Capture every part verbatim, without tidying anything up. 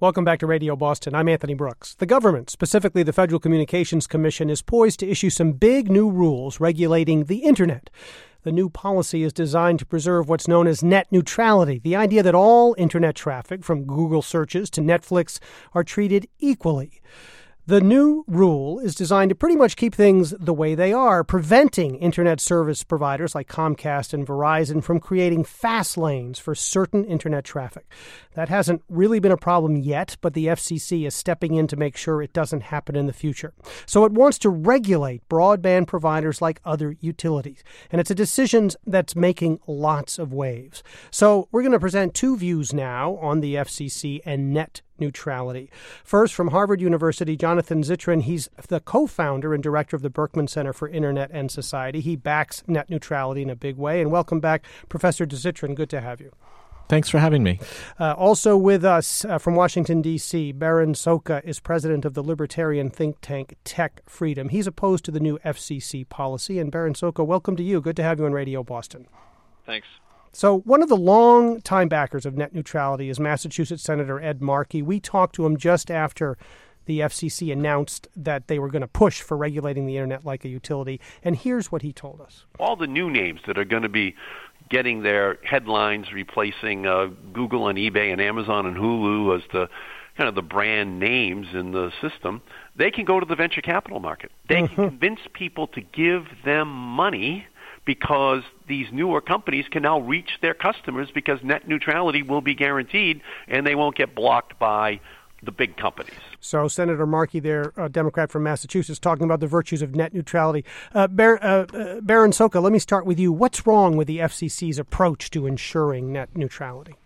Welcome back to Radio Boston. I'm Anthony Brooks. The government, specifically the Federal Communications Commission, is poised to issue some big new rules regulating the Internet. The new policy is designed to preserve what's known as net neutrality, the idea that all Internet traffic, from Google searches to Netflix, are treated equally. The new rule is designed to pretty much keep things the way they are, preventing Internet service providers like Comcast and Verizon from creating fast lanes for certain Internet traffic. That hasn't really been a problem yet, but the F C C is stepping in to make sure it doesn't happen in the future. So it wants to regulate broadband providers like other utilities, and it's a decision that's making lots of waves. So we're going to present two views now on the F C C and net neutrality. First, from Harvard University, Jonathan Zittrain. He's the co-founder and director of the Berkman Center for Internet and Society. He backs net neutrality in a big way. And welcome back, Professor Zittrain. Good to have you. Thanks for having me. Uh, also with us uh, from Washington, D C, Berin Szoka is president of the libertarian think tank Tech Freedom. He's opposed to the new F C C policy. And Berin Szoka, welcome to you. Good to have you on Radio Boston. Thanks. So one of the long-time backers of net neutrality is Massachusetts Senator Ed Markey. We talked to him just after the F C C announced that they were going to push for regulating the Internet like a utility. And here's what he told us. All the new names that are going to be getting their headlines replacing uh, Google and eBay and Amazon and Hulu as the kind of the brand names in the system, they can go to the venture capital market. They mm-hmm. can convince people to give them money because these newer companies can now reach their customers because net neutrality will be guaranteed and they won't get blocked by the big companies. So Senator Markey there, a Democrat from Massachusetts, talking about the virtues of net neutrality. Uh, Bar- uh, uh, Berin Szoka, let me start with you. What's wrong with the F C C's approach to ensuring net neutrality?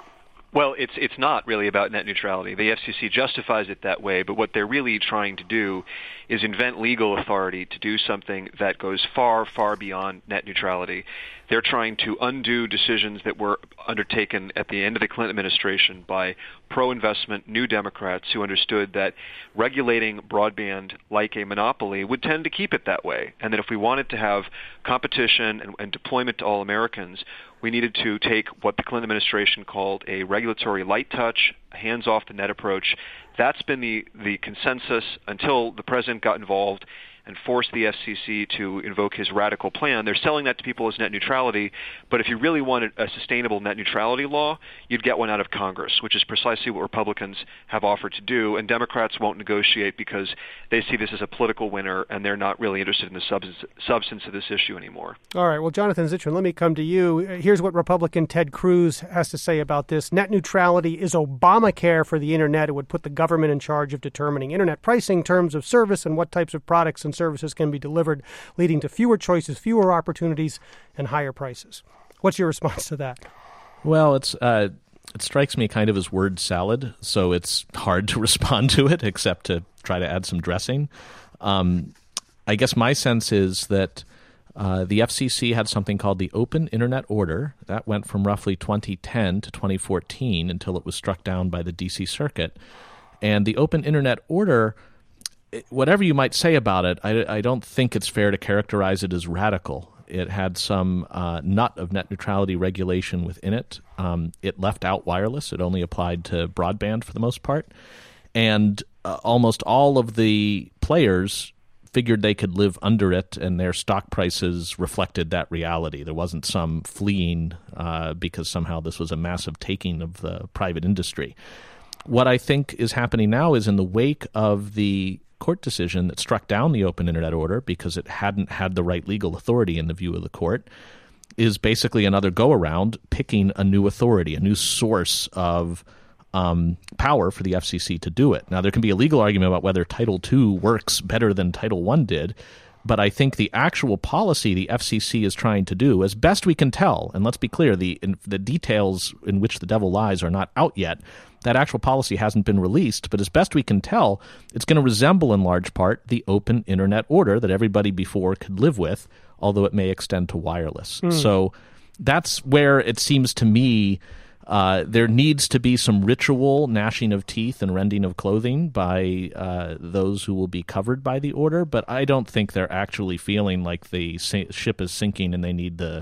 Well, it's it's not really about net neutrality. The F C C justifies it that way, but what they're really trying to do is invent legal authority to do something that goes far, far beyond net neutrality. They're trying to undo decisions that were undertaken at the end of the Clinton administration by pro-investment New Democrats who understood that regulating broadband like a monopoly would tend to keep it that way, and that if we wanted to have competition and, and deployment to all Americans, we needed to take what the Clinton administration called a regulatory light touch, hands-off-the-net approach. That's been the, the consensus until the president got involved and forced the F C C to invoke his radical plan. They're selling that to people as net neutrality, but if you really wanted a sustainable net neutrality law, you'd get one out of Congress, which is precisely what Republicans have offered to do, and Democrats won't negotiate because they see this as a political winner and they're not really interested in the substance, substance of this issue anymore. All right. Well, Jonathan Zittrain, let me come to you. Here's what Republican Ted Cruz has to say about this. Net neutrality is Obamacare for the Internet. It would put the government in charge of determining Internet pricing, terms of service, and what types of products and services can be delivered, leading to fewer choices, fewer opportunities, and higher prices. What's your response to that? Well, it's uh, it strikes me kind of as word salad, so it's hard to respond to it except to try to add some dressing. Um, I guess my sense is that uh, the F C C had something called the Open Internet Order. That went from roughly twenty ten to twenty fourteen until it was struck down by the D C Circuit. And the Open Internet Order, whatever you might say about it, I, I don't think it's fair to characterize it as radical. It had some uh, nut of net neutrality regulation within it. Um, it left out wireless. It only applied to broadband for the most part. And uh, almost all of the players figured they could live under it, and their stock prices reflected that reality. There wasn't some fleeing uh, because somehow this was a massive taking of the private industry. What I think is happening now is in the wake of the court decision that struck down the Open Internet Order because it hadn't had the right legal authority in the view of the court, is basically another go-around picking a new authority, a new source of um, power for the F C C to do it. Now, there can be a legal argument about whether Title two works better than Title one did, but I think the actual policy the F C C is trying to do, as best we can tell, and let's be clear, the in, the details in which the devil lies are not out yet. That actual policy hasn't been released, but as best we can tell, it's going to resemble in large part the Open Internet Order that everybody before could live with, although it may extend to wireless. Mm. So that's where it seems to me uh, there needs to be some ritual gnashing of teeth and rending of clothing by uh, those who will be covered by the order, but I don't think they're actually feeling like the ship is sinking and they need the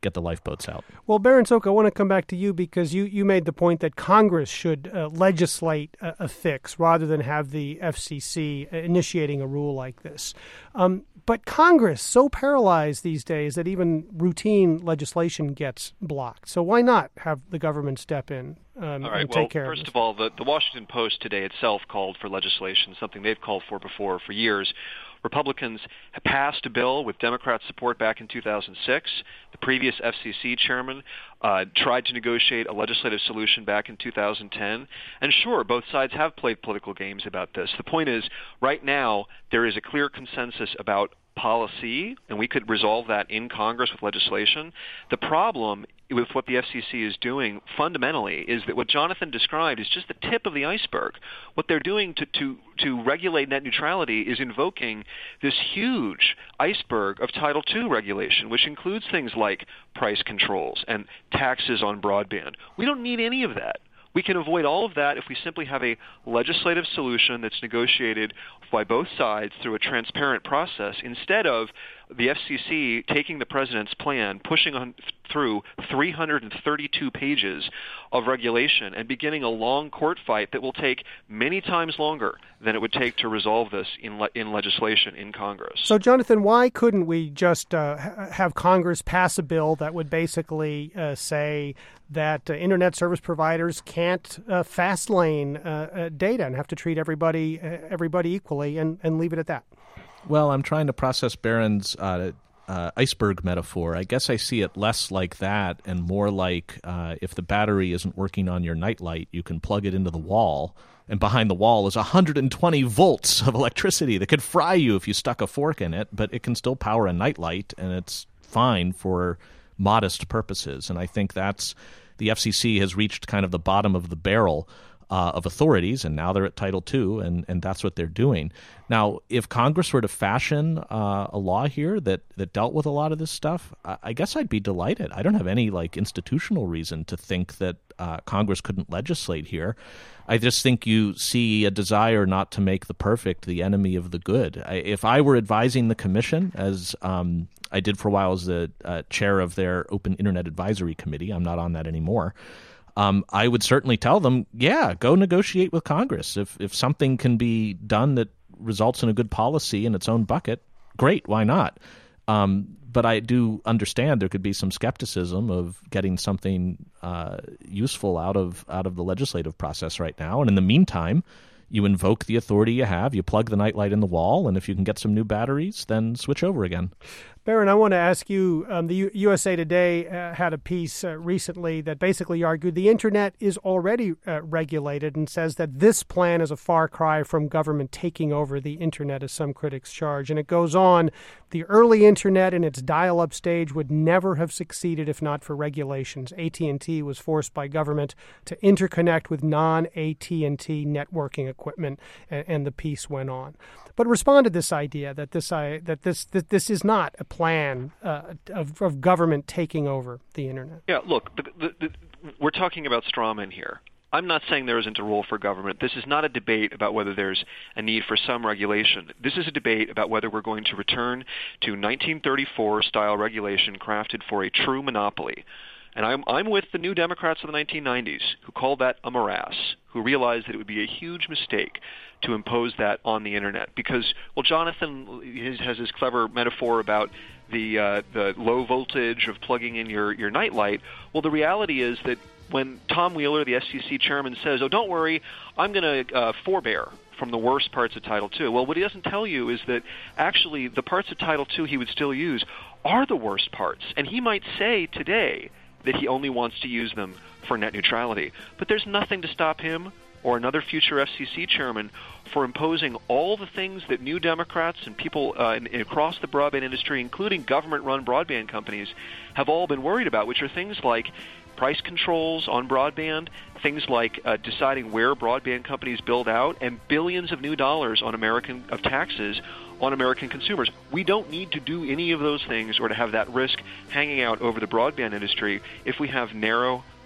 get the lifeboats out. Well, Baron Sok, I want to come back to you because you, you made the point that Congress should uh, legislate a, a fix rather than have the F C C initiating a rule like this. Um, but Congress so paralyzed these days that even routine legislation gets blocked. So why not have the government step in um, all right, and well, take care of first this? of all, the, the Washington Post today itself called for legislation, something they've called for before for years. Republicans have passed a bill with Democrat support back in two thousand six. The previous F C C chairman uh, tried to negotiate a legislative solution back in two thousand ten. And sure, both sides have played political games about this. The point is, right now, there is a clear consensus about policy, and we could resolve that in Congress with legislation. The problem with what the F C C is doing fundamentally is that what Jonathan described is just the tip of the iceberg. What they're doing to, to, to regulate net neutrality is invoking this huge iceberg of Title two regulation, which includes things like price controls and taxes on broadband. We don't need any of that. We can avoid all of that if we simply have a legislative solution that's negotiated by both sides through a transparent process instead of the F C C taking the president's plan, pushing on through three hundred thirty-two pages of regulation and beginning a long court fight that will take many times longer than it would take to resolve this in le- in legislation in Congress. So, Jonathan, why couldn't we just uh, ha- have Congress pass a bill that would basically uh, say that uh, Internet service providers can't uh, fast lane uh, uh, data and have to treat everybody uh, everybody equally and, and leave it at that? Well, I'm trying to process Barron's uh, uh, iceberg metaphor. I guess I see it less like that and more like uh, if the battery isn't working on your nightlight, you can plug it into the wall, and behind the wall is one hundred twenty volts of electricity that could fry you if you stuck a fork in it, but it can still power a nightlight, and it's fine for modest purposes. And I think that's the F C C has reached kind of the bottom of the barrel Uh, of authorities, and now they're at Title two, and, and that's what they're doing. Now, if Congress were to fashion uh, a law here that, that dealt with a lot of this stuff, I, I guess I'd be delighted. I don't have any like institutional reason to think that uh, Congress couldn't legislate here. I just think you see a desire not to make the perfect the enemy of the good. I, if I were advising the commission, as um, I did for a while as the uh, chair of their Open Internet Advisory Committee, I'm not on that anymore, Um, I would certainly tell them, yeah, go negotiate with Congress. If if something can be done that results in a good policy in its own bucket, great, why not? Um, but I do understand there could be some skepticism of getting something uh, useful out of out of the legislative process right now. And in the meantime, you invoke the authority you have, you plug the nightlight in the wall, and if you can get some new batteries, then switch over again. Baron, I want to ask you, um, the U- USA Today uh, had a piece uh, recently that basically argued the Internet is already uh, regulated and says that this plan is a far cry from government taking over the Internet, as some critics charge. And it goes on, the early Internet in its dial-up stage would never have succeeded if not for regulations. A T and T was forced by government to interconnect with non-A T and T networking equipment, and, and the piece went on. But respond to this idea that this uh, that this that this is not a plan uh, of, of government taking over the Internet. Yeah, look, the, the, the, we're talking about straw men here. I'm not saying there isn't a role for government. This is not a debate about whether there's a need for some regulation. This is a debate about whether we're going to return to nineteen thirty-four style regulation crafted for a true monopoly. And I'm, I'm with the New Democrats of the nineteen nineties who called that a morass, who realized that it would be a huge mistake to impose that on the Internet. Because, well, Jonathan has his clever metaphor about the uh, the low voltage of plugging in your, your nightlight. Well, the reality is that when Tom Wheeler, the F C C chairman, says, oh, don't worry, I'm going to uh, forbear from the worst parts of Title two. Well, what he doesn't tell you is that actually the parts of Title two he would still use are the worst parts. And he might say today that he only wants to use them for net neutrality. But there's nothing to stop him or another future F C C chairman for imposing all the things that New Democrats and people uh, in, in across the broadband industry, including government-run broadband companies, have all been worried about, which are things like price controls on broadband, things like uh, deciding where broadband companies build out, and billions of new dollars on American of taxes on American consumers. We don't need to do any of those things or to have that risk hanging out over the broadband industry if we have narrow,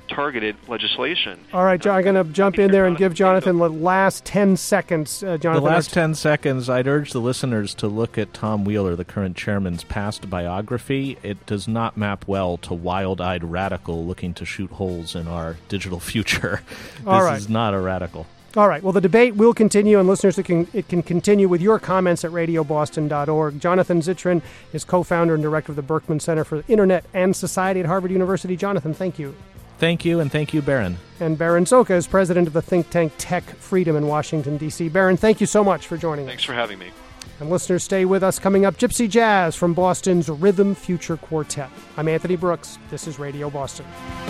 targeted legislation. All right, John, I'm going to jump in there and give Jonathan the last ten seconds. Uh, Jonathan, the last ten seconds, I'd urge the listeners to look at Tom Wheeler, the current chairman's past biography. It does not map well to wild-eyed radical looking to shoot holes in our digital future. This All right. is not a radical. All right. Well, the debate will continue, and listeners, it can, it can continue with your comments at radio boston dot org. Jonathan Zittrain is co-founder and director of the Berkman Center for Internet and Society at Harvard University. Jonathan, thank you. Thank you, and thank you, Baron. And Baron Zoka is president of the think tank Tech Freedom in Washington, D C Baron, thank you so much for joining Thanks us. for having me. And listeners, stay with us. Coming up, Gypsy Jazz from Boston's Rhythm Future Quartet. I'm Anthony Brooks. This is Radio Boston.